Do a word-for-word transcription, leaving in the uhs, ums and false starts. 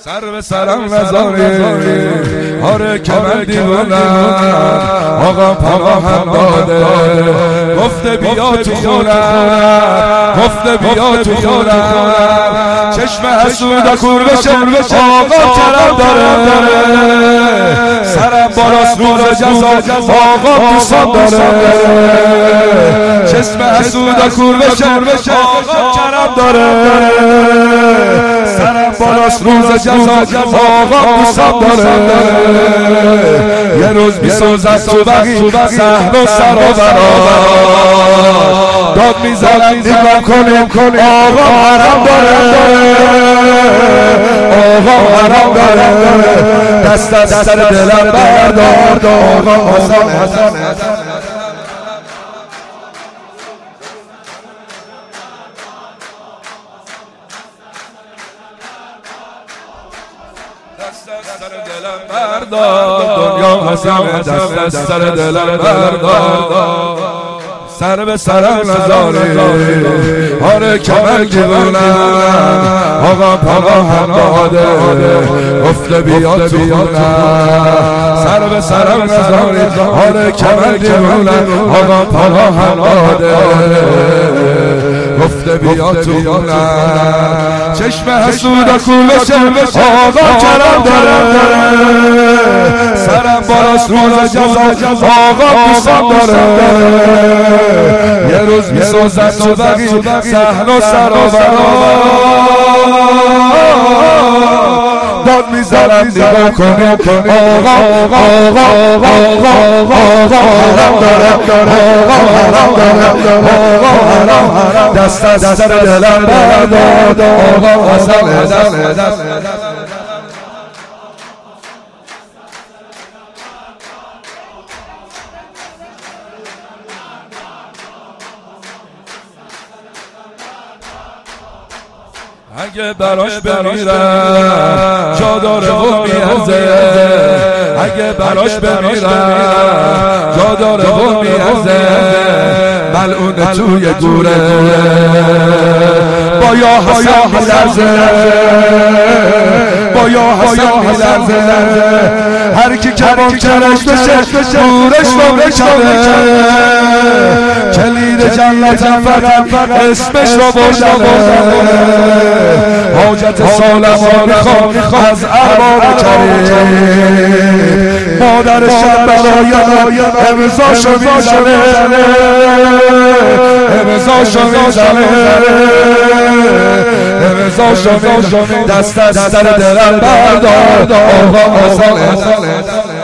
سر به سرم نذاری آره که من دیوونم آقا پناهم داده گفته بیا تو خونم گفته بیا تو خونم چشم حسود کور بشه آقا کرم داره سرم بالاست روز جزا آقا دوستم داره چشم حسود کور بشه آقا کرم داره سرم بالاست روز جزا آقا دوستم داره یه روز میسوزد تو بقی سهن و سر و برا داد میزنم نگاه کنیم آقا حرم داره آقا حرم داره دست از سر دلم بردار آقا حسن حسن دست از سر دلم بردار دنیا حسن دست از سر دلم بردار سر به سرم نذاری آره که من دیوونم آقا پناهم داده گفته بیا تو خونم سر به سرم نذاری آره که من دیوونم آقا پناهم داده گفته بیا تو خونم چشم حسود کور بشه آقا کرم داره سرم بالاست روز جزا آقا دوستم داره یه روز میسوزد تو بقی سهن و سر و برا داد میزنم نگاه کنیم آقا آقا آقا آقا حرم دارم آقا حرم دارم آقا حرم دست از سر دلم بردار آقا حسن حسن اگه براش بمیرم جا داره و میرزه اگه براش بمیرم جا داره و میرزه ملعونه توی دوره با یا حسن میلرزه با یا حسن میلرزه هر کی کمان کرش بشه نورش رو بکنه کلید جنتم فقط اسمش رو بردنه حاجت سالم میخوام از ارباب کریم مادرشم برایم امضاشو میزنه امضاشو میزنه امضاشو میزنه دست از سر دلم بردار آقا حسن